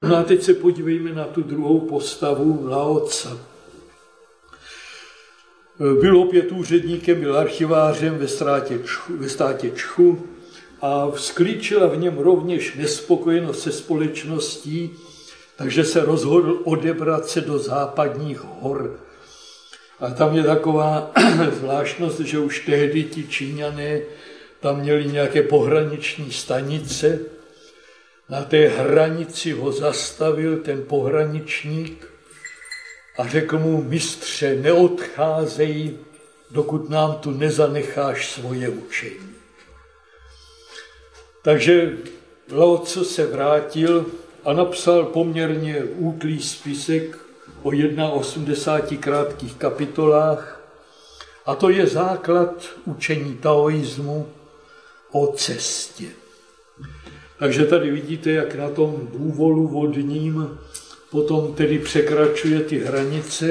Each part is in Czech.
No a teď se podívejme na tu druhou postavu Lao Tse. Byl opět úředníkem, byl archivářem ve státě Čchu a vzklíčila v něm rovněž nespokojenost se společností, takže se rozhodl odebrat se do západních hor. A tam je taková zvláštnost, že už tehdy ti Číňané tam měli nějaké pohraniční stanice. Na té hranici ho zastavil ten pohraničník a řekl mu: mistře, neodcházej, dokud nám tu nezanecháš svoje učení. Takže Lao Tse se vrátil a napsal poměrně útlý spisek o 81 krátkých kapitolách, a to je základ učení taoismu o cestě. Takže tady vidíte, jak na tom bůvolu vodním potom tedy překračuje ty hranice.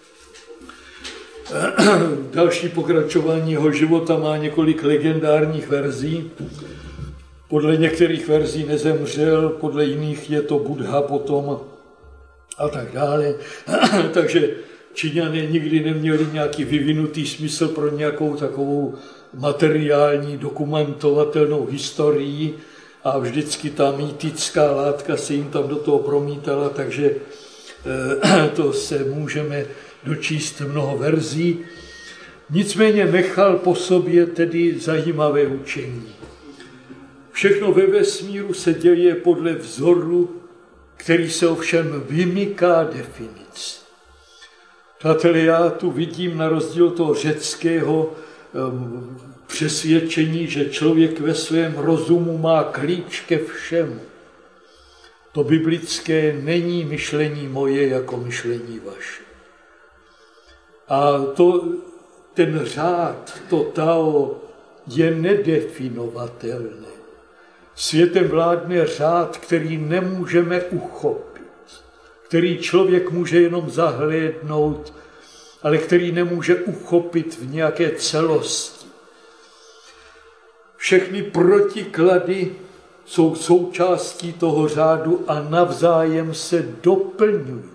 Další pokračování jeho života má několik legendárních verzí. Podle některých verzí nezemřel, podle jiných je to Buddha potom a tak dále. Takže Číňané nikdy neměli nějaký vyvinutý smysl pro nějakou takovou materiální, dokumentovatelnou historii a vždycky ta mýtická látka se jim tam do toho promítala, takže to se můžeme dočíst mnoho verzí. Nicméně nechal po sobě tedy zajímavé učení. Všechno ve vesmíru se děje podle vzoru, který se ovšem vymyká definici. Přátelé, já tu vidím na rozdíl toho řeckého přesvědčení, že člověk ve svém rozumu má klíč ke všemu. To biblické není myšlení moje jako myšlení vaše. A ten řád, to Tao, je nedefinovatelné. Světem vládne řád, který nemůžeme uchopit, který člověk může jenom zahlédnout, ale který nemůže uchopit v nějaké celosti. Všechny protiklady jsou součástí toho řádu a navzájem se doplňují.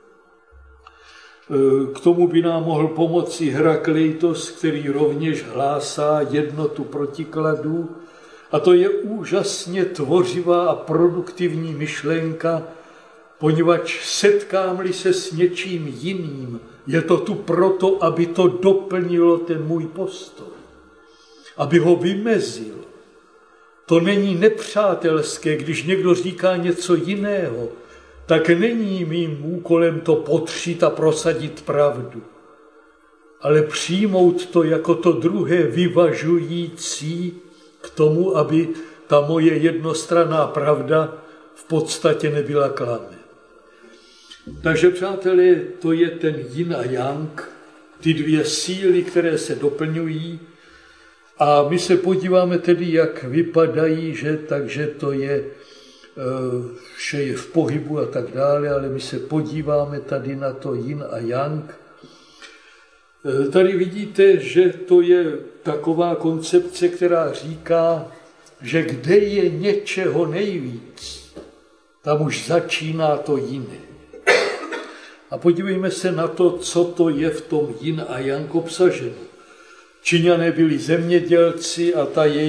K tomu by nám mohl pomoci Herakleitos, který rovněž hlásá jednotu protikladů, a to je úžasně tvořivá a produktivní myšlenka, poněvadž setkám-li se s něčím jiným, je to tu proto, aby to doplnilo ten můj postoj, aby ho vymezil. To není nepřátelské, když někdo říká něco jiného, tak není mým úkolem to potřít a prosadit pravdu, ale přijmout to jako to druhé vyvažující k tomu, aby ta moje jednostranná pravda v podstatě nebyla klamem. Takže, přátelé, to je ten yin a yang, ty dvě síly, které se doplňují, a my se podíváme tedy, jak vypadají, že takže to je, vše je v pohybu a tak dále, ale my se podíváme tady na to yin a yang. Tady vidíte, že to je taková koncepce, která říká, že kde je něčeho nejvíc, tam už začíná to jiné. A podívejme se na to, co to je v tom yin a yang obsaženo. Číňané byli zemědělci a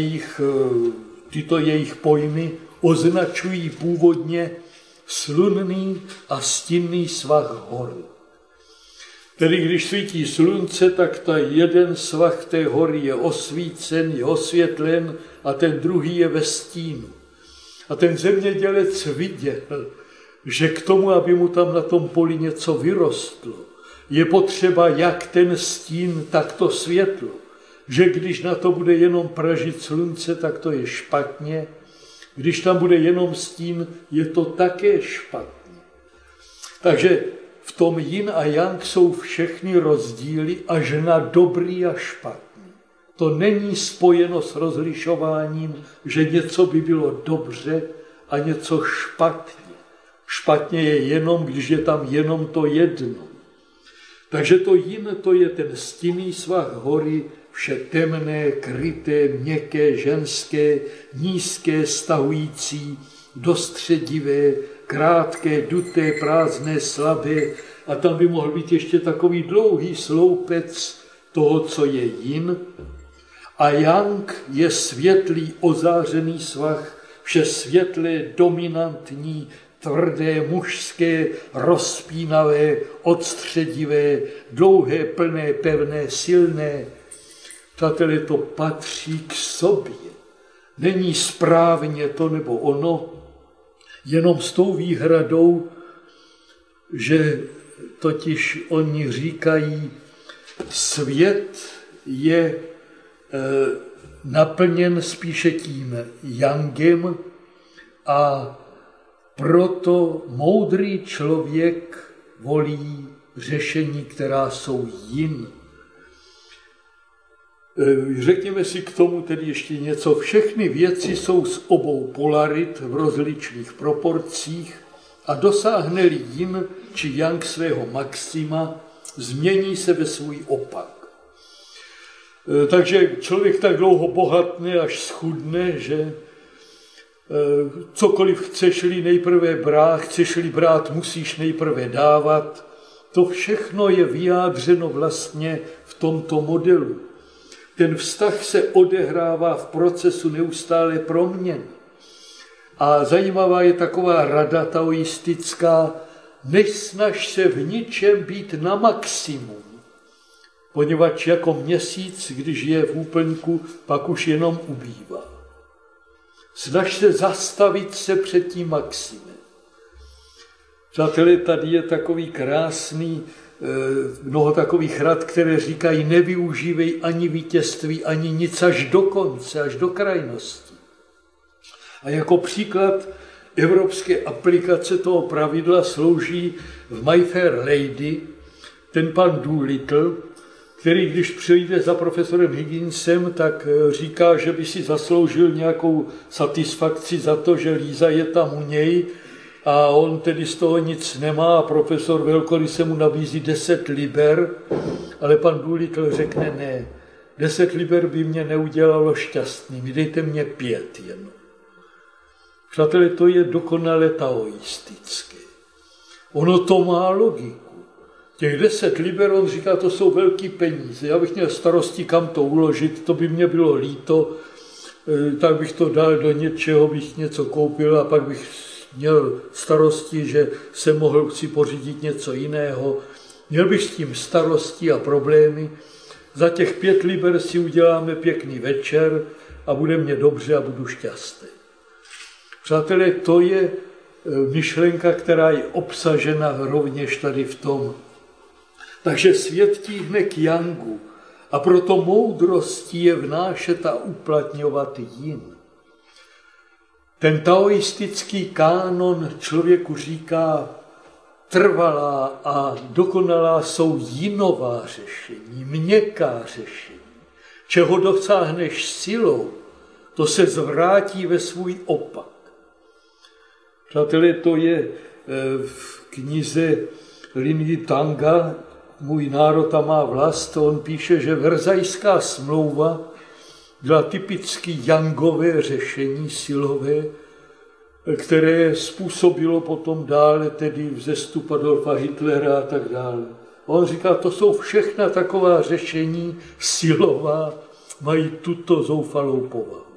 tyto jejich pojmy označují původně slunný a stinný svah hory. Tedy když svítí slunce, tak ta jeden svah té hory je osvícen, je osvětlen a ten druhý je ve stínu. A ten zemědělec viděl, že k tomu, aby mu tam na tom poli něco vyrostlo, je potřeba jak ten stín, tak to světlo. Že když na to bude jenom pražit slunce, tak to je špatně. Když tam bude jenom stín, je to také špatně. Takže v tom yin a yang jsou všechny rozdíly až na dobrý a špatný. To není spojeno s rozlišováním, že něco by bylo dobře a něco špatně. Špatně je jenom, když je tam jenom to jedno. Takže to yin, to je ten stinný svah hory, vše temné, kryté, měkké, ženské, nízké, stahující, dostředivé krátké, duté, prázdné, slabé a tam by mohl být ještě takový dlouhý sloupec toho, co je yin. A yang je světlý, ozářený svah, vše světlé, dominantní, tvrdé, mužské, rozpínavé, odstředivé, dlouhé, plné, pevné, silné. Přátelé, to patří k sobě. Není správně to nebo ono, jenom s tou výhradou, že totiž oni říkají, svět je naplněn spíše tím yangem a proto moudrý člověk volí řešení, která jsou yin. Řekněme si k tomu tedy ještě něco. Všechny věci jsou z obou polarit v rozličných proporcích a dosáhne-li yin či yang svého maxima, změní se ve svůj opak. Takže člověk tak dlouho bohatne, až schudne, že cokoliv chceš-li nejprve brát, chceš-li brát, musíš nejprve dávat. To všechno je vyjádřeno vlastně v tomto modelu. Ten vztah se odehrává v procesu neustále proměny. A zajímavá je taková rada taoistická, nesnaž se v ničem být na maximum, poněvadž jako měsíc, když je v úplňku, pak už jenom ubývá. Snaž se zastavit se před tím maximem. Přátelé, tady je takový krásný, mnoho takových rad, které říkají, nevyužívej ani vítězství, ani nic až do konce, až do krajnosti. A jako příklad evropské aplikace toho pravidla slouží v My Fair Lady ten pan Doolittle, který když přijde za profesorem Higginsem, tak říká, že by si zasloužil nějakou satisfakci za to, že Líza je tam u něj a on tedy z toho nic nemá a profesor velkorysé mu nabízí 10 liber, ale pan Doolittle řekne ne, 10 liber by mě neudělalo šťastným, dejte mě 5 jen. Přátelé, to je dokonale taoistické. Ono to má logiku. Těch 10 liber, on říká, to jsou velký peníze. Já bych měl starosti, kam to uložit, to by mě bylo líto, tak bych to dal do něčeho, bych něco koupil a pak bych měl starosti, že se mohl si pořídit něco jiného. Měl bych s tím starosti a problémy. Za těch 5 liber si uděláme pěkný večer a bude mě dobře a budu šťastný. Přátelé, to je myšlenka, která je obsažena rovněž tady v tom. Takže svět tíhne k yangu a proto moudrostí je vnášet a uplatňovat yin. Ten taoistický kánon člověku říká, trvalá a dokonalá jsou jinová řešení, měkká řešení. Čeho dosáhneš silou, to se zvrátí ve svůj opak. Přátelé, to je v knize Lin Tanga, Můj národ a má vlast, on píše, že Verzajská smlouva byla typicky yangové řešení silové, které způsobilo potom dále tedy vzestup Adolfa Hitlera a tak dále. On říká, to jsou všechna taková řešení silová, mají tuto zoufalou povahu.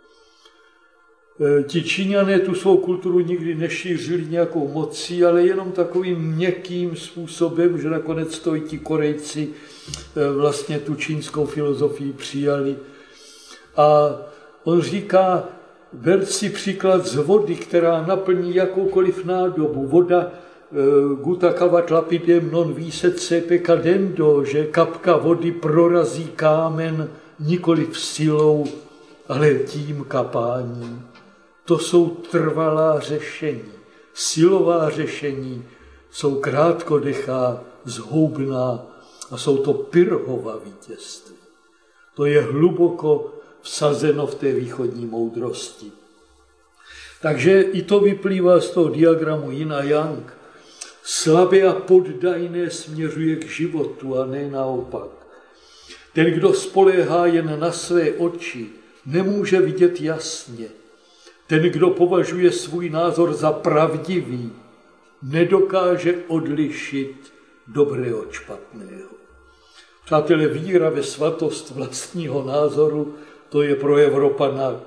Ti Číňané tu svou kulturu nikdy nešířili nějakou mocí, ale jenom takovým měkkým způsobem, že nakonec to i ti Korejci vlastně tu čínskou filozofii přijali. A on říká, ber si příklad z vody, která naplní jakoukoliv nádobu. Voda gutakavat lapidem non viset sepe cadendo, že kapka vody prorazí kámen nikoliv silou, ale tím kapáním. To jsou trvalá řešení. Silová řešení jsou krátkodechá, zhoubná a jsou to Pyrrhova vítězství. To je hluboko vsazeno v té východní moudrosti. Takže i to vyplývá z toho diagramu yin a yang. Slabé a poddajné směřuje k životu a ne naopak. Ten, kdo spoléhá jen na své oči, nemůže vidět jasně. Ten, kdo považuje svůj názor za pravdivý, nedokáže odlišit dobré od špatného. Přátelé, víra ve svatost vlastního názoru, to je pro Evropana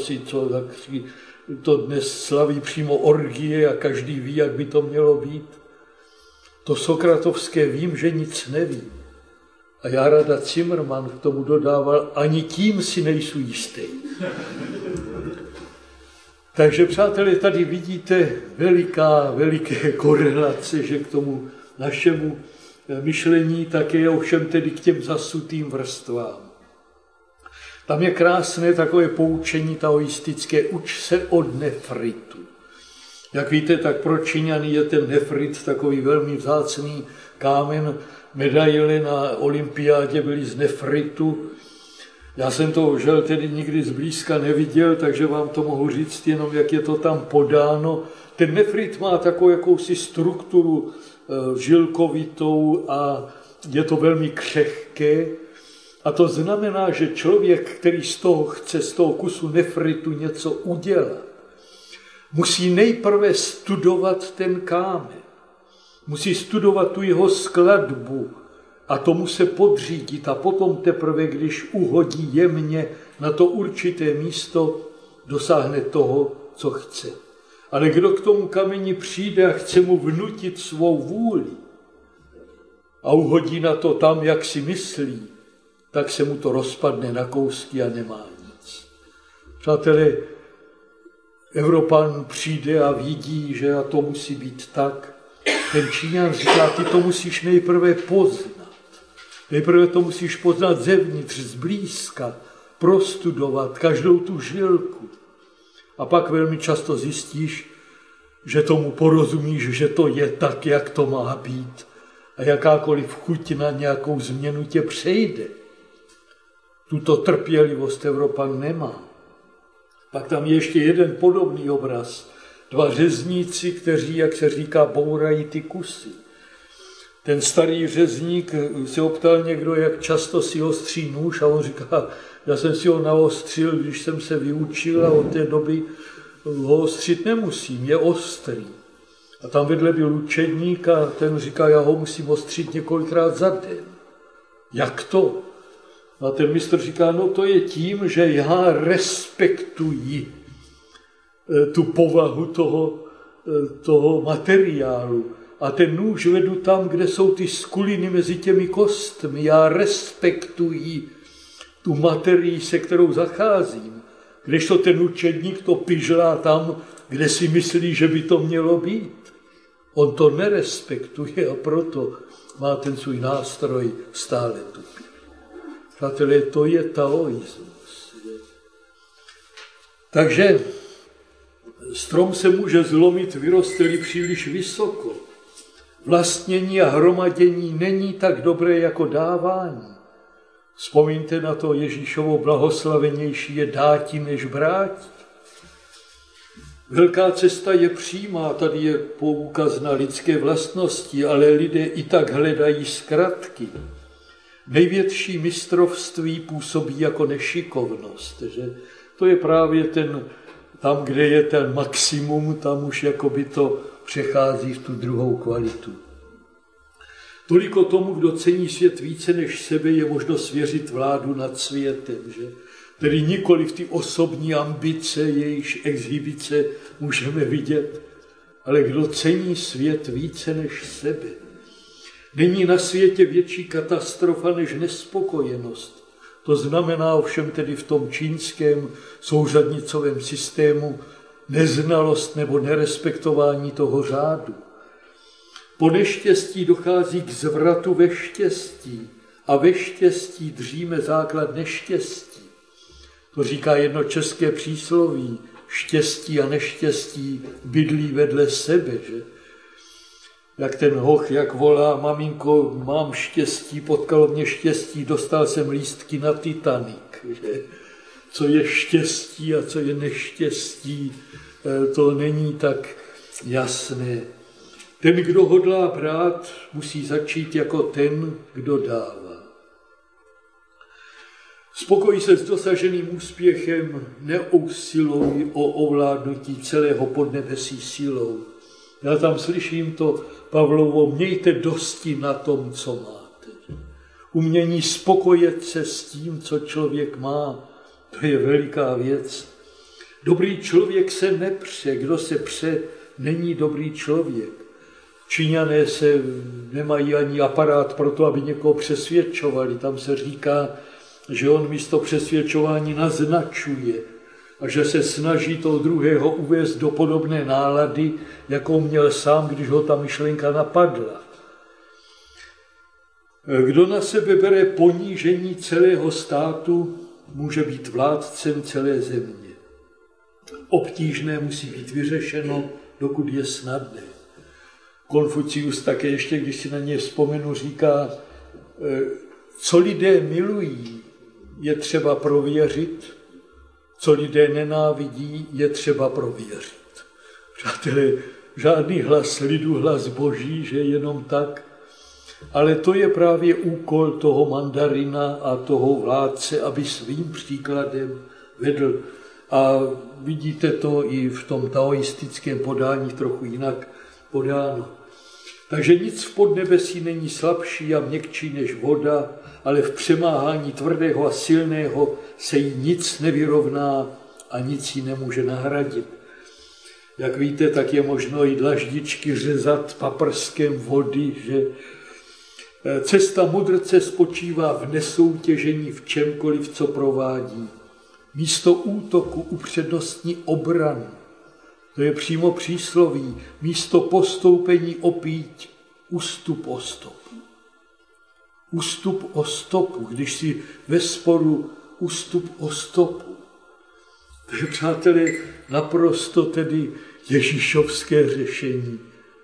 to dnes slaví přímo orgie a každý ví, jak by to mělo být. To sokratovské vím, že nic nevím. A já Rada Zimmermann k tomu dodával, ani tím si nejsou jistý. Takže, přátelé, tady vidíte veliké korelace, že k tomu našemu myšlení také ovšem tedy k těm zasutým vrstvám. Tam je krásné takové poučení taoistické, uč se od nefritu. Jak víte, tak pro Číňany je ten nefrit takový velmi vzácný kámen. Medaile na olympiádě byly z nefritu. Já jsem to žel tedy nikdy zblízka neviděl, takže vám to mohu říct jenom, jak je to tam podáno. Ten nefrit má takovou jakousi strukturu žilkovitou a je to velmi křehké. A to znamená, že člověk, který z toho kusu nefritu něco udělat, musí nejprve studovat ten kámen. Musí studovat tu jeho skladbu a tomu se podřídit a potom teprve, když uhodí jemně na to určité místo, dosáhne toho, co chce. Ale kdo k tomu kameni přijde a chce mu vnutit svou vůli a uhodí na to tam, jak si myslí, tak se mu to rozpadne na kousky a nemá nic. Přátelé, Evropan přijde a vidí, že a to musí být tak. Ten Číňan říká, ty to musíš nejprve poznat. Nejprve to musíš poznat zevnitř, zblízka, prostudovat každou tu žilku. A pak velmi často zjistíš, že tomu porozumíš, že to je tak, jak to má být. A jakákoliv chuť na nějakou změnu tě přejde. Tuto trpělivost Evropan nemá. Pak tam je ještě jeden podobný obraz. Dva řezníci, kteří, jak se říká, bourají ty kusy. Ten starý řezník se optal někdo, jak často si ostří nůž a on říká, já jsem si ho naostřil, když jsem se vyučil a od té doby ho ostřit nemusím, je ostrý. A tam vedle byl učedník a ten říká, já ho musím ostřit několikrát za den. Jak to? A ten mistr říká, no to je tím, že já respektuji tu povahu toho materiálu. A ten nůž vedu tam, kde jsou ty skuliny mezi těmi kostmi. Já respektuji tu materii, se kterou zacházím. Kdežto ten učedník to pyžlá tam, kde si myslí, že by to mělo být. On to nerespektuje a proto má ten svůj nástroj stále tupý. Přátelé, to je taoismus. Takže strom se může zlomit, vyroste-li příliš vysoko. Vlastnění a hromadění není tak dobré jako dávání. Vzpomeňte na to Ježíšovo blahoslavenější je dáti než bráti. Velká cesta je přímá, tady je poukaz na lidské vlastnosti, ale lidé i tak hledají zkratky. Největší mistrovství působí jako nešikovnost. Že? To je právě tam, kde je ten maximum, tam už jakoby to přechází v tu druhou kvalitu. Toliko tomu, kdo cení svět více než sebe, je možno svěřit vládu nad světem. Že? Tedy nikoli v ty osobní ambice, jejíž exhibice můžeme vidět, ale kdo cení svět více než sebe. Není na světě větší katastrofa než nespokojenost. To znamená ovšem tedy v tom čínském souřadnicovém systému neznalost nebo nerespektování toho řádu. Po neštěstí dochází k zvratu ve štěstí a ve štěstí dříme základ neštěstí. To říká jedno české přísloví, štěstí a neštěstí bydlí vedle sebe, že? Jak ten hoch, jak volá, maminko, mám štěstí, potkalo mě štěstí, dostal jsem lístky na Titanic. Že? Co je štěstí a co je neštěstí, to není tak jasné. Ten, kdo hodlá brát, musí začít jako ten, kdo dává. Spokoj se s dosaženým úspěchem, neusiluj o ovládnutí celého podnebesí silou. Já tam slyším to Pavlovo, mějte dosti na tom, co máte. Umění spokojet se s tím, co člověk má, to je veliká věc. Dobrý člověk se nepře, kdo se pře, není dobrý člověk. Číňané se nemají ani aparát pro to, aby někoho přesvědčovali. Tam se říká, že on místo přesvědčování naznačuje a že se snaží toho druhého uvést do podobné nálady, jakou měl sám, když ho ta myšlenka napadla. Kdo na sebe bere ponížení celého státu, může být vládcem celé země. Obtížné musí být vyřešeno, dokud je snadné. Konfucius také ještě, když si na ně vzpomenu, říká, co lidé milují, je třeba prověřit, co lidé nenávidí, je třeba prověřit. Přátelé, žádný hlas lidu, hlas Boží, že jenom tak, ale to je právě úkol toho mandarina a toho vládce, aby svým příkladem vedl. A vidíte to i v tom taoistickém podání trochu jinak podáno. Takže nic v podnebesí není slabší a měkčí než voda, ale v přemáhání tvrdého a silného se jí nic nevyrovná a nic jí nemůže nahradit. Jak víte, tak je možno i dlaždičky řezat paprskem vody, že cesta mudrce spočívá v nesoutěžení v čemkoliv, co provádí. Místo útoku upřednostní obranu. To je přímo přísloví. Místo postoupení opíť, ústup o stopu. Ústup o stopu, když si ve sporu ústup o stopu. To je, přátelé, naprosto tedy ježíšovské řešení.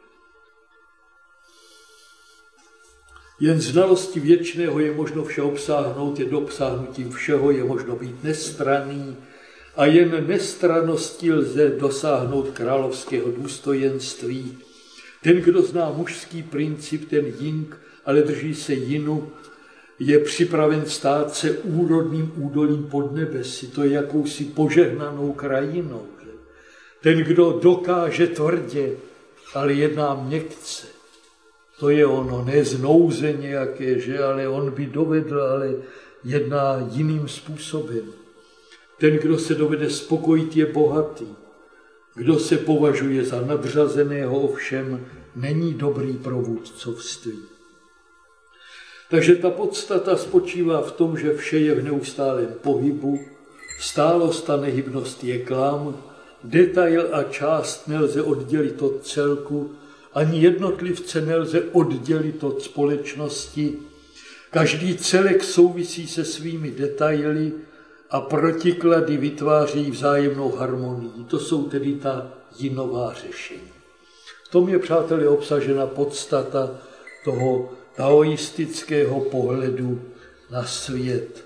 Jen znalosti věčného je možno vše obsáhnout, je dopsáhnutím všeho, je možno být nestranný a jen nestrannosti lze dosáhnout královského důstojenství. Ten, kdo zná mužský princip, ten jing, ale drží se jinu, je připraven stát se úrodným údolím podnebesí, to je jakousi požehnanou krajinou. Že? Ten, kdo dokáže tvrdě, ale jedná měkce, to je ono, ne znouze nějaké, že, ale on by dovedl, ale jedná jiným způsobem. Ten, kdo se dovede spokojit, je bohatý. Kdo se považuje za nadřazeného, ovšem není dobrý pro vůdcovství. Takže ta podstata spočívá v tom, že vše je v neustálém pohybu, stálost a nehybnost je klam, detail a část nelze oddělit od celku, ani jednotlivce nelze oddělit od společnosti. Každý celek souvisí se svými detaily a protiklady vytváří vzájemnou harmonii. To jsou tedy ta jinová řešení. V tom je, přátelé, obsažena podstata toho taoistického pohledu na svět.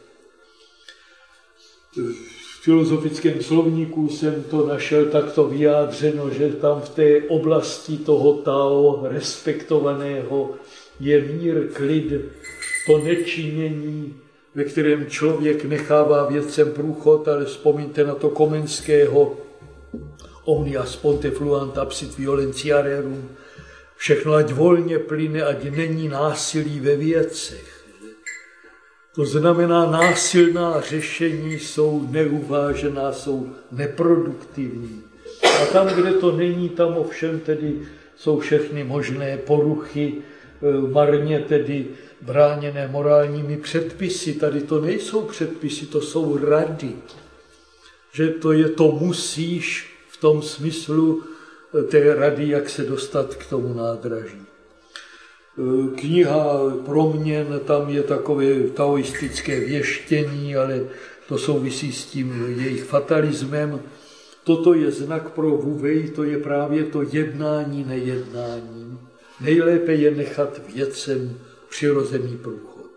V filozofickém slovníku jsem to našel takto vyjádřeno, že tam v té oblasti toho Tao respektovaného je mír, klid, to nečinění, ve kterém člověk nechává věcem průchod, ale vzpomínte na to Komenského omnia sponte fluant absit violentiae rerum, všechno ať volně plyne, ať není násilí ve věcech. To znamená, násilná řešení jsou neuvážená, jsou neproduktivní. A tam, kde to není, tam ovšem tedy jsou všechny možné poruchy, marně tedy bráněné morálními předpisy. Tady to nejsou předpisy, to jsou rady. Že to je to musíš v tom smyslu té rady, jak se dostat k tomu nádraží. Kniha Proměn, tam je takové taoistické věštění, ale to souvisí s tím jejich fatalismem. Toto je znak pro Wu Wei, to je právě to jednání nejednáním. Nejlépe je nechat věcem přirozený průchod.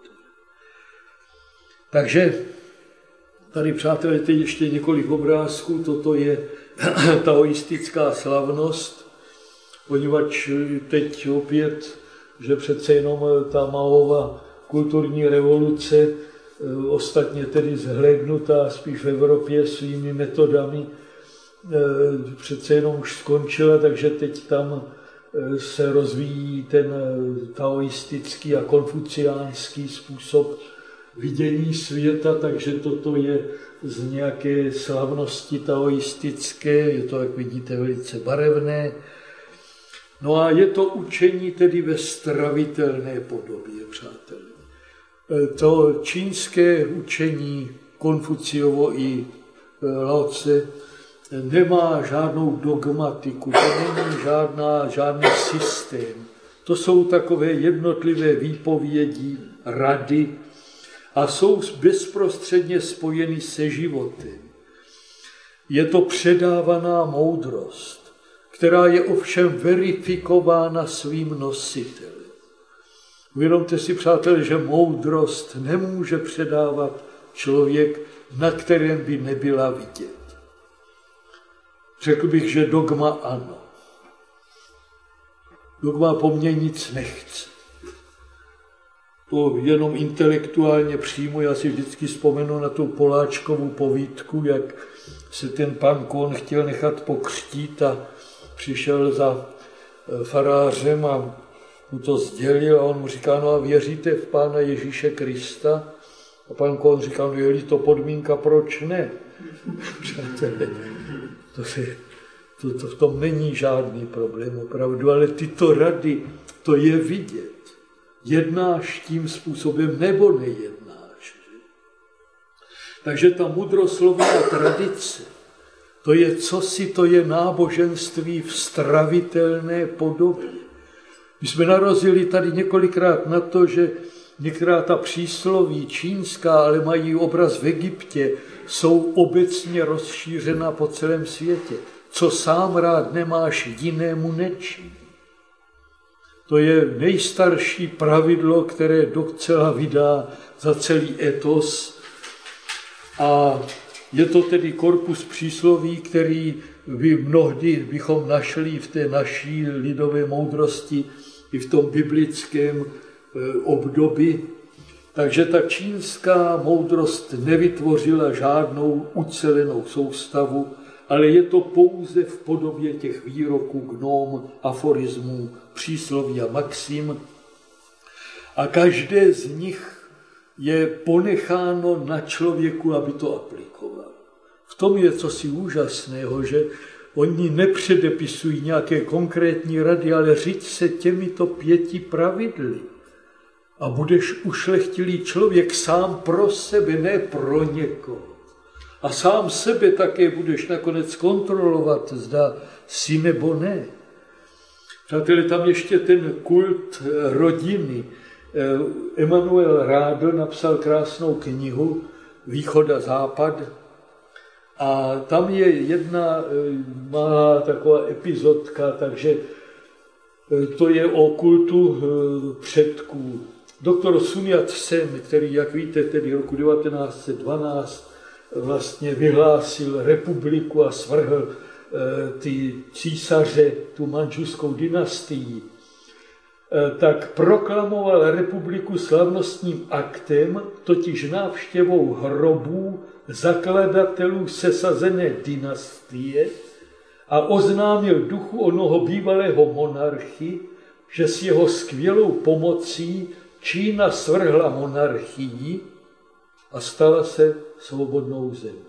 Takže tady, přátelé, teď ještě několik obrázků. Toto je taoistická slavnost, poněvadž teď opět, že přece jenom ta Maova kulturní revoluce ostatně tedy zhlédnutá spíš v Evropě svými metodami, přece jenom už skončila, takže teď tam se rozvíjí ten taoistický a konfuciánský způsob vidění světa, takže toto je z nějaké slavnosti taoistické, je to, jak vidíte, velice barevné. No a je to učení tedy ve stravitelné podobě, přátelé. To čínské učení Konfuciovo i Lao-tse nemá žádnou dogmatiku, to není žádný systém. To jsou takové jednotlivé výpovědi, rady a jsou bezprostředně spojeny se životem. Je to předávaná moudrost, která je ovšem verifikována svým nositelem. Uvědomte si, přátelé, že moudrost nemůže předávat člověk, na kterém by nebyla vidět. Řekl bych, že dogma ano. Dogma po mně nic nechce. To jenom intelektuálně přijmu, já si vždycky vzpomenu na tu Poláčkovu povídku, jak se ten pan Kohn chtěl nechat pokřtít a přišel za farářem a mu to sdělil a on mu říká, no a věříte v Pána Ježíše Krista? A pan Kohn říká, no je-li to podmínka, proč ne? Přátelé, to v tom není žádný problém opravdu, ale tyto rady, to je vidět. Jednáš tím způsobem nebo nejednáš. Takže ta mudroslovná tradice, to je cosi, to je náboženství v stravitelné podobě. My jsme narazili tady několikrát na to, že některá ta přísloví čínská, ale mají obraz v Egyptě, jsou obecně rozšířena po celém světě. Co sám rád nemáš, jinému nečiň. To je nejstarší pravidlo, které docela vydá za celý etos. A je to tedy korpus přísloví, který mnohdy bychom našli v té naší lidové moudrosti i v tom biblickém období. Takže ta čínská moudrost nevytvořila žádnou ucelenou soustavu, ale je to pouze v podobě těch výroků, gnóm, aforismů, přísloví a maxim. A každé z nich je ponecháno na člověku, aby to aplikoval. V tom je cosi úžasného, že oni nepředepisují nějaké konkrétní rady, ale říct se těmito 5 pravidly. A budeš ušlechtilý člověk sám pro sebe, ne pro někoho. A sám sebe také budeš nakonec kontrolovat, zda jsi nebo ne. Přátelé, tam ještě ten kult rodiny. Emanuel Rádl napsal krásnou knihu Východ a západ. A tam je jedna malá taková epizodka, takže to je o kultu předků. Doktor Sun Yat-sen, který, jak víte, tedy roku 1912 vlastně vyhlásil republiku a svrhl ty císaře, tu manžuskou dynastii, tak proklamoval republiku slavnostním aktem, totiž návštěvou hrobů zakladatelů sesazené dynastie a oznámil duchu onoho bývalého monarchy, že s jeho skvělou pomocí Čína svrhla monarchii a stala se svobodnou zemí.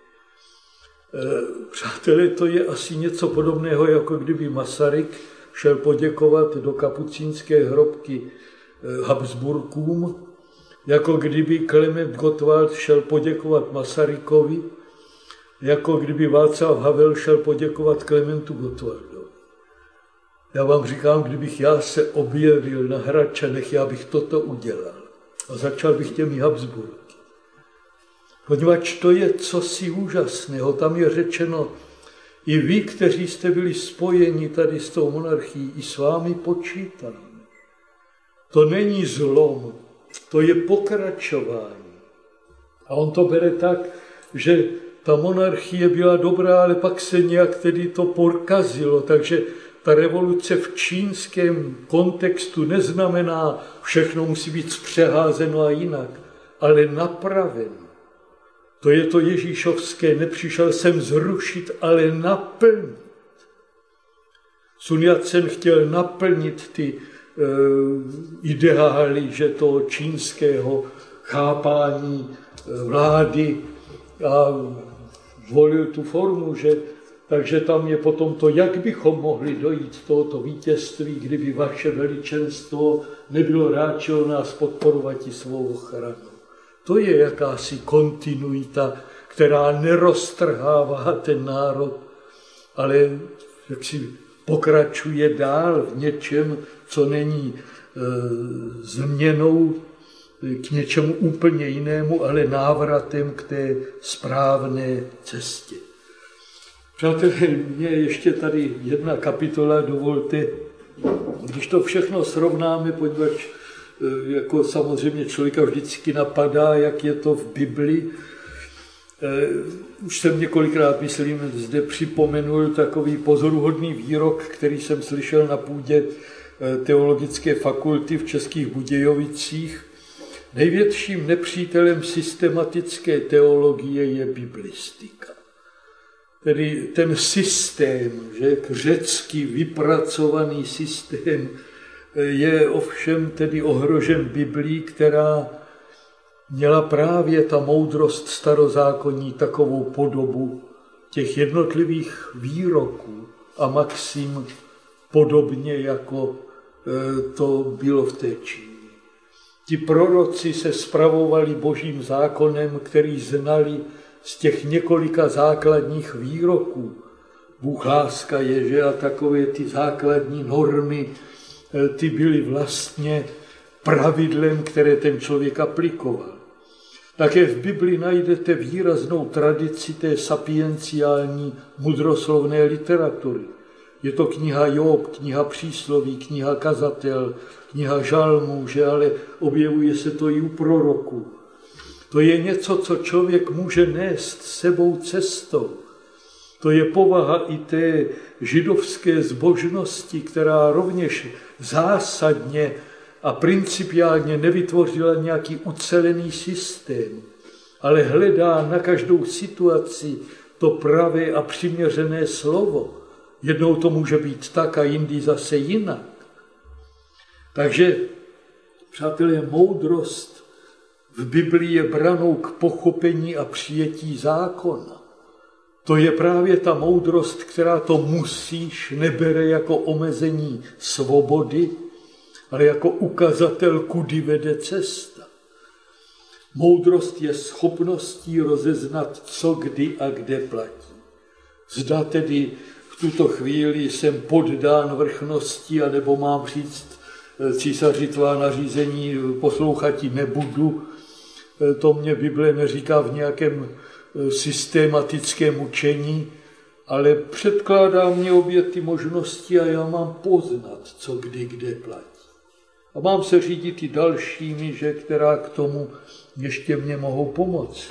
Přátelé, to je asi něco podobného, jako kdyby Masaryk šel poděkovat do kapucínské hrobky Habsburkům, jako kdyby Klement Gottwald šel poděkovat Masarykovi, jako kdyby Václav Havel šel poděkovat Klementu Gottwaldovi. Já vám říkám, kdybych já se objevil na Hradčanech, já bych toto udělal. A začal bych těmi Habsburky. Poněvadž to je cosi úžasného. Tam je řečeno, i vy, kteří jste byli spojeni tady s tou monarchií, i s vámi počítáme. To není zlom, to je pokračování. A on to bere tak, že ta monarchie byla dobrá, ale pak se nějak tedy to pokazilo, takže ta revoluce v čínském kontextu neznamená, všechno musí být zpřeházeno a jinak, ale napraven. To je to ježíšovské, nepřišel jsem zrušit, ale naplnit. Sun Yat-sen chtěl naplnit ty ideály, že toho čínského chápání vlády a volil tu formu, že takže tam je potom to, jak bychom mohli dojít tohoto vítězství, kdyby vaše veličenstvo nebylo ráčilo nás podporovat i svou ochranu. To je jakási kontinuita, která neroztrhává ten národ, ale jaksi pokračuje dál v něčem, co není změnou k něčemu úplně jinému, ale návratem k té správné cestě. Přátelé, mě ještě tady jedna kapitola, dovolte, když to všechno srovnáme, poněvadž jako samozřejmě člověka vždycky napadá, jak je to v Bibli. Už jsem několikrát, myslím, zde připomenul takový pozoruhodný výrok, který jsem slyšel na půdě Teologické fakulty v Českých Budějovicích. Největším nepřítelem systematické teologie je biblistika. Tedy ten systém, že řecky vypracovaný systém, je ovšem tedy ohrožen Biblí, která měla právě ta moudrost starozákonní takovou podobu těch jednotlivých výroků a maxim podobně, jako to bylo v té Číně. Ti proroci se spravovali božím zákonem, který znali z těch několika základních výroků. Bůh láska je, že a takové ty základní normy, ty byly vlastně pravidlem, které ten člověk aplikoval. Také v Bibli najdete výraznou tradici té sapienciální mudroslovné literatury. Je to kniha Job, kniha Přísloví, kniha Kazatel, kniha Žalmů, že ale objevuje se to i u proroků. To je něco, co člověk může nést sebou cestou. To je povaha i té židovské zbožnosti, která rovněž zásadně a principiálně nevytvořila nějaký ucelený systém, ale hledá na každou situaci to pravé a přiměřené slovo. Jednou to může být tak a jindy zase jinak. Takže, přátelé, moudrost v Biblii je branou k pochopení a přijetí zákona. To je právě ta moudrost, která to musíš nebere jako omezení svobody, ale jako ukazatel, kudy vede cesta. Moudrost je schopností rozeznat, co kdy a kde platí. Zda tedy v tuto chvíli jsem poddán vrchnosti, anebo mám říct císaři tvá nařízení poslouchati nebudu. To mě Bible neříká v nějakém systematickém učení, ale předkládá mě obě ty možnosti a já mám poznat, co kdy kde platí. A mám se řídit i dalšími, že která k tomu ještě mě mohou pomoci.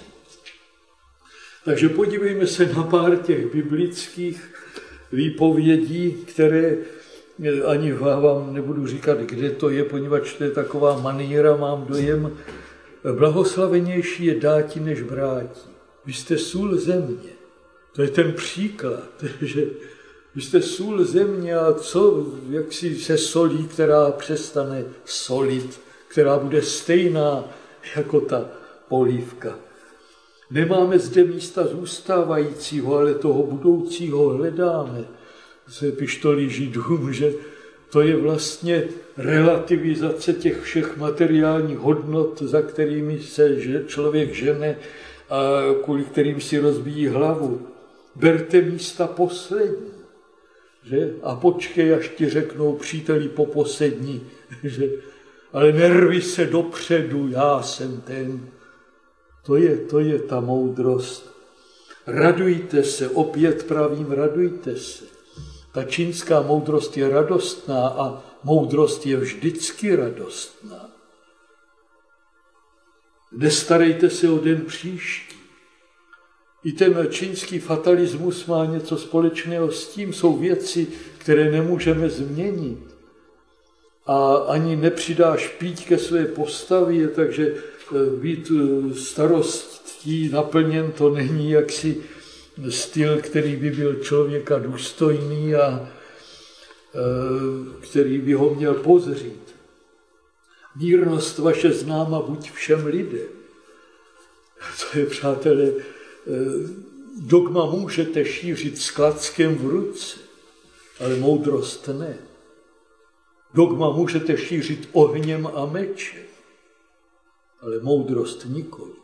Takže podívejme se na pár těch biblických výpovědí, které ani vám nebudu říkat, kde to je, poněvadž to je taková maníra, mám dojem, blahoslavenější je dáti, než brátí. Vy jste sůl země. To je ten příklad, že vy jste sůl země a co, jak si se solí, která přestane solit, která bude stejná jako ta polívka. Nemáme zde místa zůstávajícího, ale toho budoucího hledáme. Z epištoly Židům, že to je vlastně relativizace těch všech materiálních hodnot, za kterými se člověk žene a kvůli kterým si rozbíjí hlavu. Berte místa poslední, že? A počkej, až ti řeknou příteli po poslední, že? Ale nervi se dopředu, já jsem ten. To je ta moudrost. Radujte se, opět pravím, radujte se. Ta čínská moudrost je radostná a moudrost je vždycky radostná. Nestarejte se o den příští. I ten čínský fatalismus má něco společného s tím. Jsou věci, které nemůžeme změnit. a ani nepřidá špíť ke své postavě, takže být starostí naplněn, to není jaksi styl, který by byl člověka důstojný a který by ho měl pozřít. Mírnost vaše známa buď všem lidem. To je, přátelé, dogma můžete šířit s klackem v ruce, ale moudrost ne. Dogma můžete šířit ohněm a mečem, ale moudrost nikoli.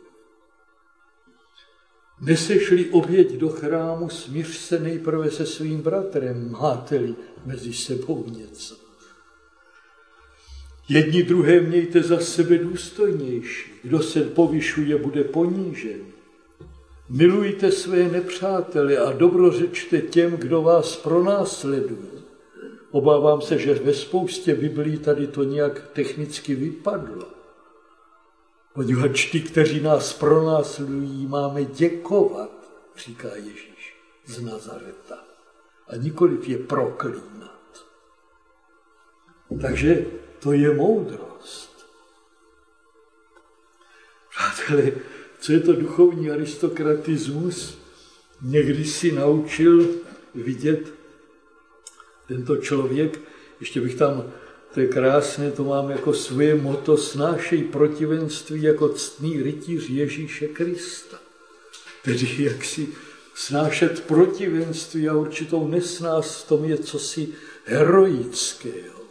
Neseš-li oběť do chrámu, smíř se nejprve se svým bratrem, máte-li mezi sebou něco. Jedni druhé mějte za sebe důstojnější. Kdo se povyšuje, bude ponížen. Milujte své nepřátele a dobrořečte těm, kdo vás pronásleduje. Obávám se, že ve spoustě Biblí tady to nějak technicky vypadlo. Poněvadž ty, kteří nás pronásledují, máme děkovat, říká Ježíš z Nazareta. A nikoliv je proklínat. Takže to je moudrost. Přátelé, co je to duchovní aristokratismus? Někdy si naučil vidět tento člověk, ještě bych tam, to je krásné, to mám jako svoje motto, snášej protivenství jako ctný rytíř Ježíše Krista. Tedy jak si snášet protivenství a určitou nesnást v tom je cosi heroického.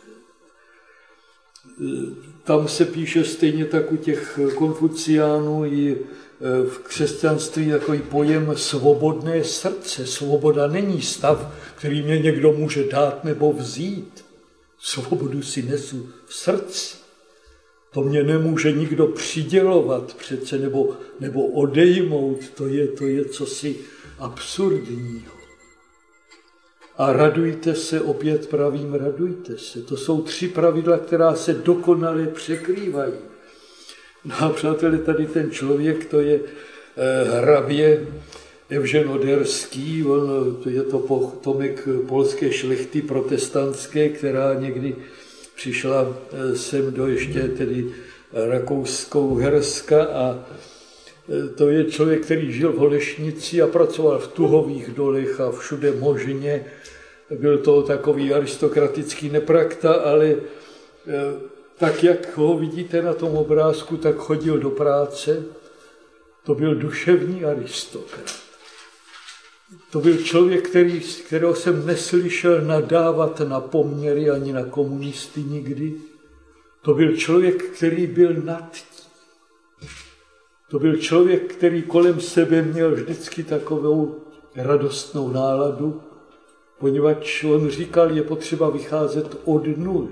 Tam se píše stejně tak u těch konfuciánů i v křesťanství takový pojem svobodné srdce. Svoboda není stav, který mě někdo může dát nebo vzít. Svobodu si nesu v srdci. To mě nemůže nikdo přidělovat přece nebo odejmout. To je cosi absurdního. A radujte se, opět pravím, radujte se. To jsou 3 pravidla, která se dokonale překrývají. No a přátelé, tady ten člověk, to je hrabě Evžen Oderský, je to potomek polské šlechty protestantské, která někdy přišla sem do ještě tedy Rakousko-Uherska a to je člověk, který žil v Holešnici a pracoval v tuhových dolech a všude možně. Byl to takový aristokratický neprakta, ale tak, jak ho vidíte na tom obrázku, tak chodil do práce. To byl duševní aristokrat. To byl člověk, kterého jsem neslyšel nadávat na poměry ani na komunisty nikdy. To byl člověk, který byl nad tím. To byl člověk, který kolem sebe měl vždycky takovou radostnou náladu, poněvadž on říkal, je potřeba vycházet od nuly.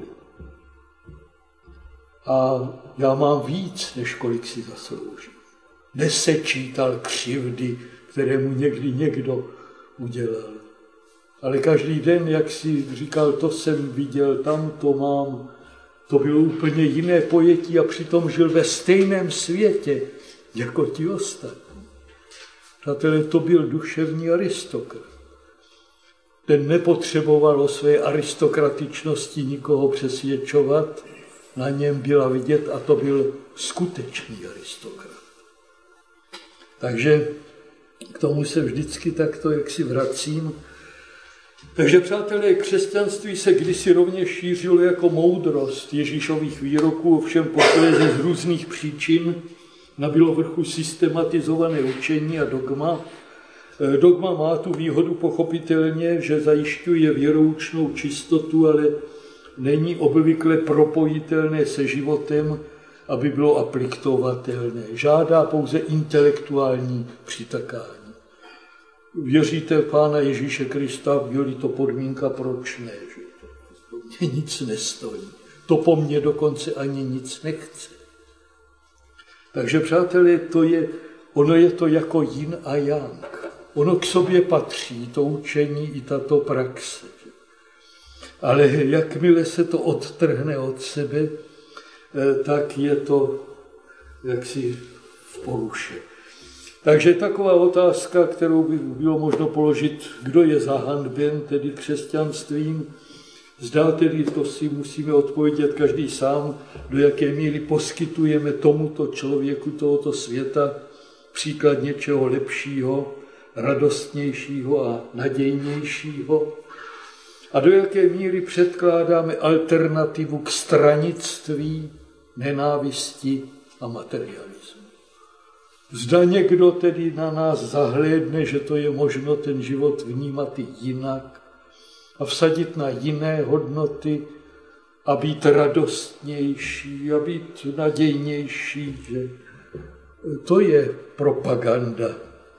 A já mám víc, než kolik si zasloužím. Nesečítal křivdy, které mu někdy někdo udělal. Ale každý den, jak si říkal, to jsem viděl, tam to mám, to bylo úplně jiné pojetí a přitom žil ve stejném světě, jako ti ostatní. Přátelé, to byl duševní aristokrat. Ten nepotřeboval o své aristokratičnosti nikoho přesvědčovat, na něm byla vidět a to byl skutečný aristokrat. Takže k tomu se vždycky takto jaksi vracím. Takže, přátelé, křesťanství se kdysi rovněž šířilo jako moudrost Ježíšových výroků, ovšem posléze z různých příčin nabylo vrchu systematizované učení a dogma. Dogma má tu výhodu pochopitelně, že zajišťuje věroučnou čistotu, ale není obvykle propojitelné se životem, aby bylo aplikovatelné. Žádá pouze intelektuální přitakání. Věříte v Pána Ježíše Krista, byl to podmínka, proč ne? Že to mě nic nestojí. To po mně dokonce ani nic nechce. Takže, přátelé, ono je to jako yin a yang. Ono k sobě patří, to učení i tato praxe. Ale jakmile se to odtrhne od sebe, tak je to jaksi v poruše. Takže taková otázka, kterou by bylo možno položit, kdo je zahanben, tedy křesťanstvím, Zdá tedy, to si musíme odpovědět každý sám, do jaké míry poskytujeme tomuto člověku tohoto světa příklad něčeho lepšího, radostnějšího a nadějnějšího a do jaké míry předkládáme alternativu k stranictví, nenávisti a materialismu. Zda někdo tedy na nás zahlédne, že to je možno ten život vnímat i jinak a vsadit na jiné hodnoty a být radostnější a být nadějnější, že to je propaganda.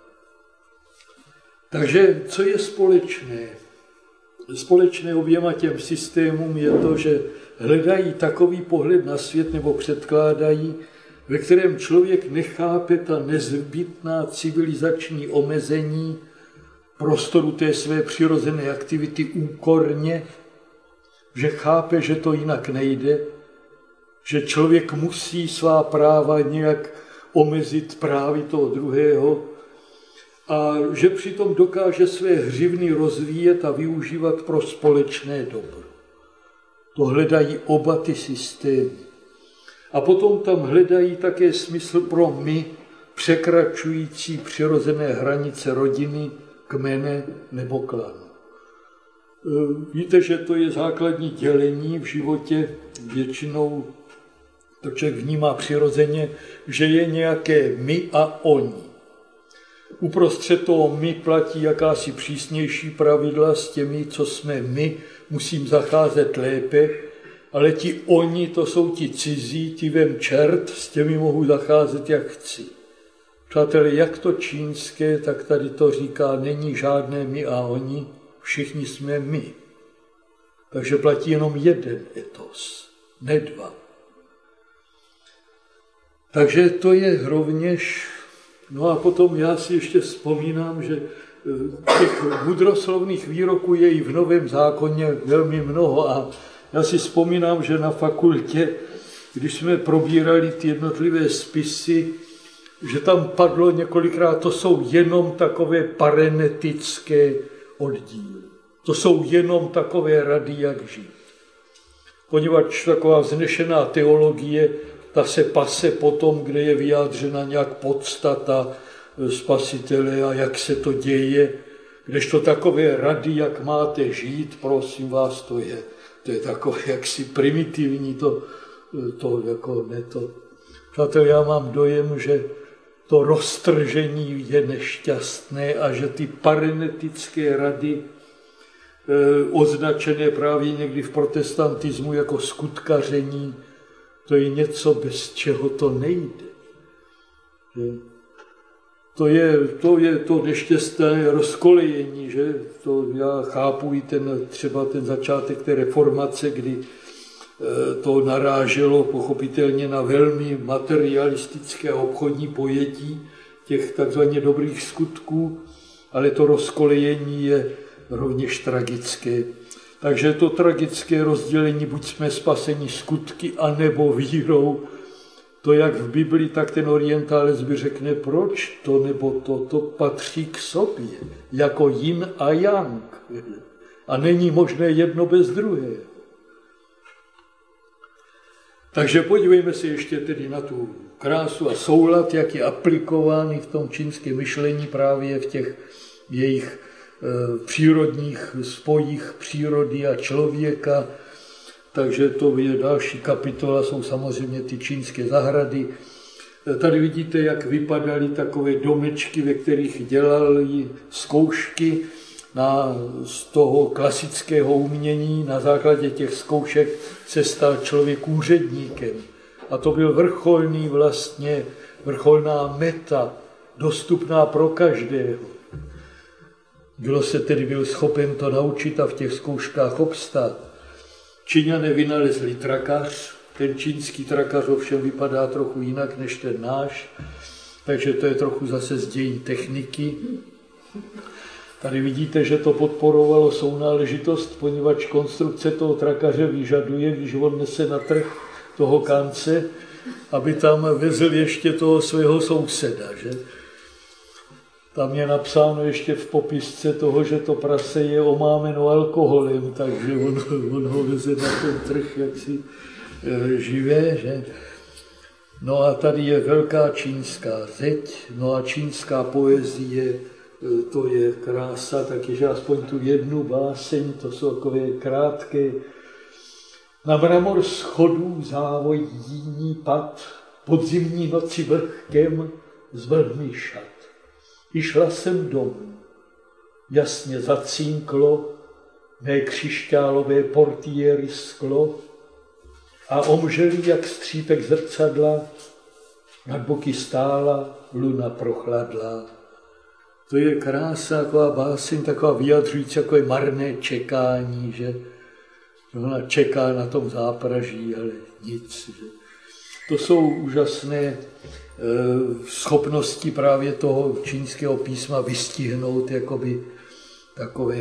Takže co je společné? Společné oběma těm systémům je to, že hledají takový pohled na svět nebo předkládají, ve kterém člověk nechápe ta nezbytná civilizační omezení prostoru té své přirozené aktivity úkorně, že chápe, že to jinak nejde, že člověk musí svá práva nějak omezit právě toho druhého a že přitom dokáže své hřivny rozvíjet a využívat pro společné dobro. To hledají oba ty systémy. A potom tam hledají také smysl pro my, překračující přirozené hranice rodiny, kmene nebo klanu. Víte, že to je základní dělení v životě. Většinou to člověk vnímá přirozeně, že je nějaké my a oni. Uprostřed toho my platí jakási přísnější pravidla, s těmi, co jsme my, musím zacházet lépe, ale ti oni, to jsou ti cizí, ti vem čert, s těmi mohu zacházet, jak chci. Přátelé, jak to čínské, tak tady to říká, není žádné my a oni, všichni jsme my. Takže platí jenom jeden etos, ne dva. Takže to je rovněž, no a potom já si ještě vzpomínám, že těch mudroslovných výroků je i v Novém zákoně velmi mnoho a já si vzpomínám, že na fakultě, když jsme probírali ty jednotlivé spisy, že tam padlo několikrát, to jsou jenom takové parenetické oddíly. To jsou jenom takové rady, jak žít. Poněvadž taková vznešená teologie, ta se pase potom, kde je vyjádřena nějak podstata spasitele a jak se to děje. Kdežto takové rady, jak máte žít, prosím vás, to je takové jaksi primitivní, to jako ne to. Přátel, já mám dojem, že to roztržení je nešťastné a že ty parenetické rady, označené právě někdy v protestantismu jako skutkaření, to je něco, bez čeho to nejde. To je to nešťastné rozkolejení, že? To já chápu i třeba ten začátek té reformace, kdy to naráželo pochopitelně na velmi materialistické a obchodní pojetí těch takzvaně dobrých skutků, ale to rozkolejení je rovněž tragické. Takže to tragické rozdělení, buď jsme spaseni skutky, anebo vírou, to jak v Biblii, tak ten orientálec by řekne, proč to nebo to patří k sobě, jako yin a yang. A není možné jedno bez druhého. Takže podívejme se ještě tedy na tu krásu a soulad, jak je aplikovaný v tom čínském myšlení právě v těch jejich přírodních spojích přírody a člověka. Takže to je další kapitola, jsou samozřejmě ty čínské zahrady. Tady vidíte, jak vypadaly takové domečky, ve kterých dělali zkoušky z toho klasického umění. Na základě těch zkoušek se stal člověk úředníkem. A to byl vrcholná meta, dostupná pro každého. Kdo se tedy byl schopen to naučit a v těch zkouškách obstát. Číňané vynalezli trakař, ten čínský trakař ovšem vypadá trochu jinak než ten náš, takže to je trochu zase z dějin techniky. Tady vidíte, že to podporovalo sounáležitost, poněvadž konstrukce toho trakaře vyžaduje, když on nese na trh toho kance, aby tam vezl ještě toho svého souseda. Že? Tam je napsáno ještě v popisce toho, že to prase je omámeno alkoholem, takže on ho veze na ten trh jaksi živé, že? No a tady je velká čínská zeď, no a čínská poezie, to je krása, takže aspoň tu jednu báseň, to jsou takové krátké. Na mramor schodů závoj jíní pad, podzimní noci vlhkem zvlhný šat. I šla jsem domů, jasně zacínklo, mé křišťálové portiéry sklo a omželý jak střípek zrcadla, nad boky stála luna prochladlá. To je krása, taková báseň, taková vyjadřující, takové marné čekání, že ona čeká na tom zápraží, ale nic. Že? To jsou úžasné schopnosti právě toho čínského písma vystihnout jakoby takové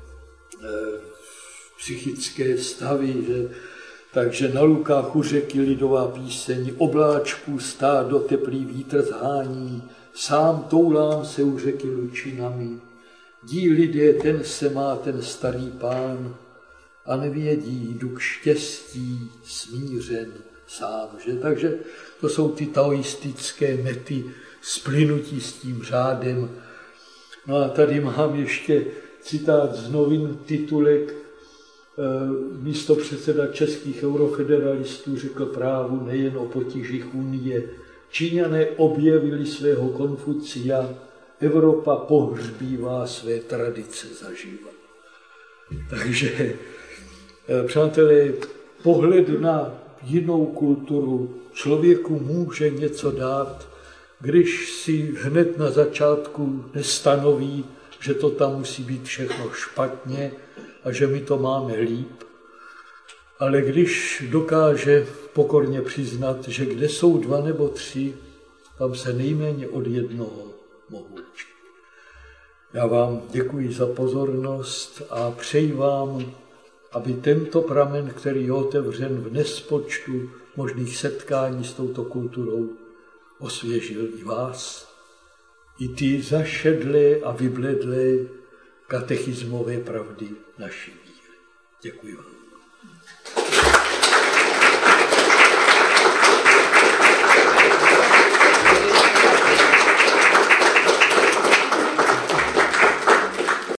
psychické stavy, že? Takže na lukách u řeky lidová píseň, obláčků stádo teplý vítr zhání, sám toulám se u řeky lučinami. Dí lidé, ten se má ten starý pán, a nevědí, jdu k štěstí smířen sám. Že? Takže to jsou ty taoistické mety splynutí s tím řádem. No a tady mám ještě citát z novin, titulek. Místopředseda českých eurofederalistů řekl právu nejen o potížích Unie. Číňané objevili svého Konfucia, Evropa pohřbívá své tradice zaživa. Takže, přátelé, pohled na jinou kulturu člověku může něco dát, když si hned na začátku nestanoví, že to tam musí být všechno špatně a že my to máme líp. Ale když dokáže pokorně přiznat, že kde jsou 2 nebo 3, tam se nejméně od jednoho mohou učit. Já vám děkuji za pozornost a přeji vám, aby tento pramen, který je otevřen v nespočtu možných setkání s touto kulturou, osvěžil i vás, i ty zašedlé a vybledlé katechismové pravdy naší víry. Děkuji vám.